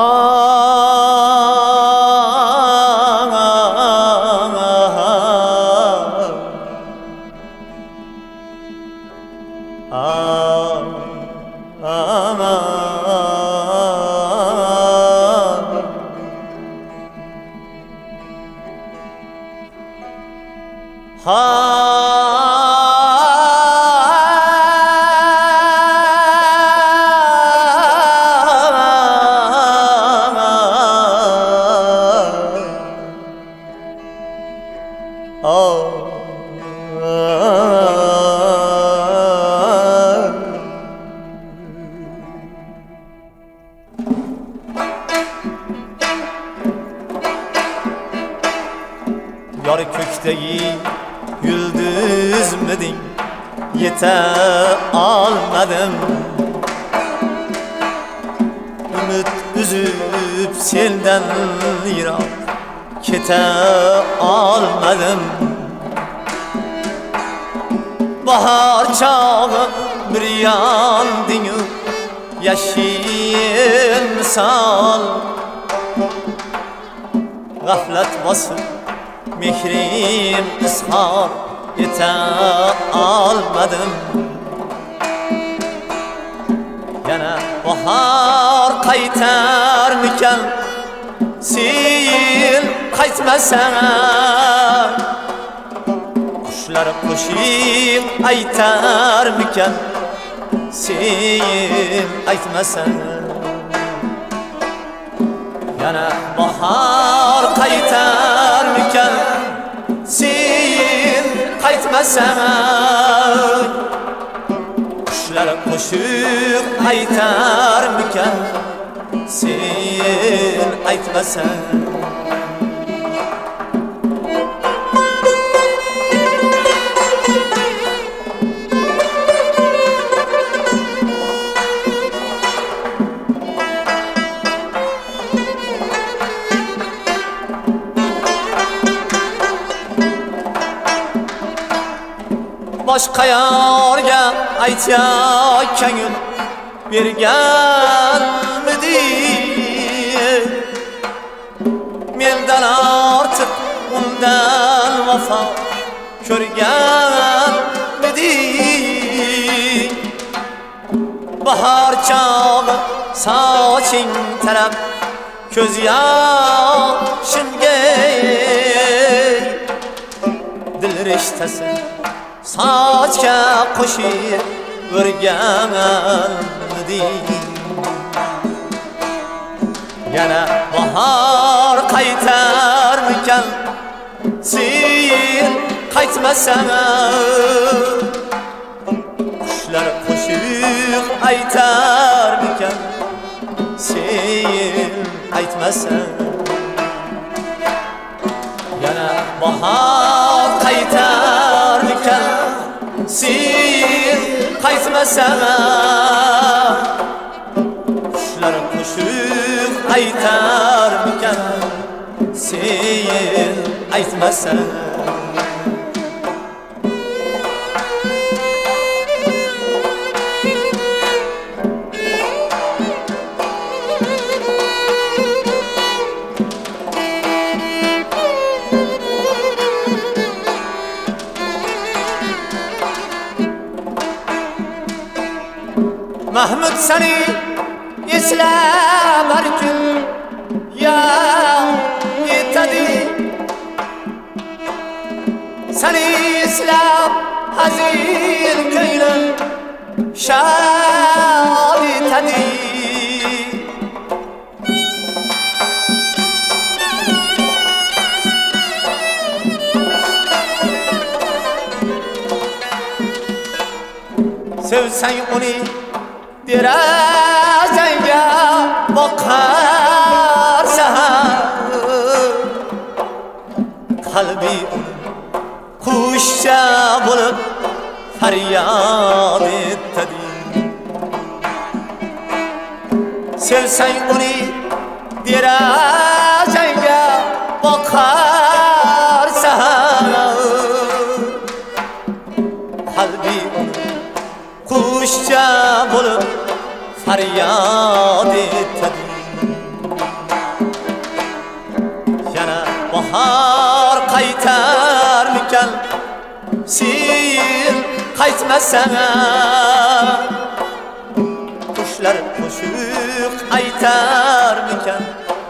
Yar kökteki yıldız mıdın, yete almadım. Ümit üzüp selden yirak, kete almadım. Bahar çağı bir yandın, yaşayın misal. Gaflet basıp mehrim ishar ete almadım. Yana bahar qaytar mikan, sen qaytmasan. Qushlar qo'shiq aytar mikan, sen aytmasan. Yana bahar qaytar mikan, sen qaytmasan. Qushlar qo'shiq aytar mikan, sen aytmasan. Boshqa yorga aytayotganim berganmidi? Mendan ortiq undan vafo ko'rganmidi? Bahor chog'i soching tarab ko'z yoshimga dil rishtasi sochga qo'shib o'rganmidi? Yana bahor qaytar mikan, sen qaytmasan. Qushlar qo'shiq aytar mikan, sen aytmasan. Yana bahor qaytar mikan, sen qaytmasan. Qushlar qo'shiq aytar mikan, sen aytmasan. Mahmud seni eslab har kun yod etadi. Seni eslab hazin ko'nglim shod etadi. Sevsang uni derazanga boqarsan, qalbi qushcha bo'lib faryod etadi. Sevsang uni derazanga boqarsan, qalbi qushcha bo'lib faryod etadi. aytmasan qushlar qo'shiq aytarmikan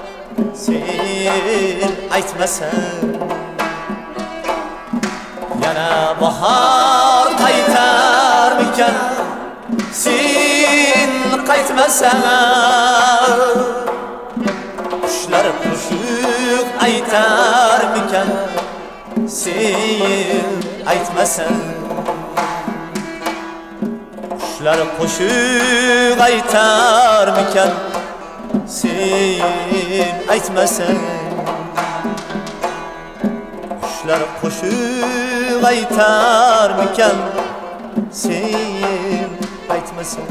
sen aytmasan yana bahor qaytarmikan sen qaytmasan qushlar qo'shiq aytarmikan sen aytmasan qushlar qo'shiq aytarmikan sen aytmasan qushlar qo'shiq aytarmikan sen aytmasan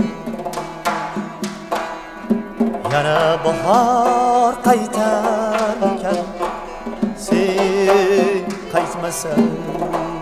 yana bahor qaytarmikan sen qaytmasan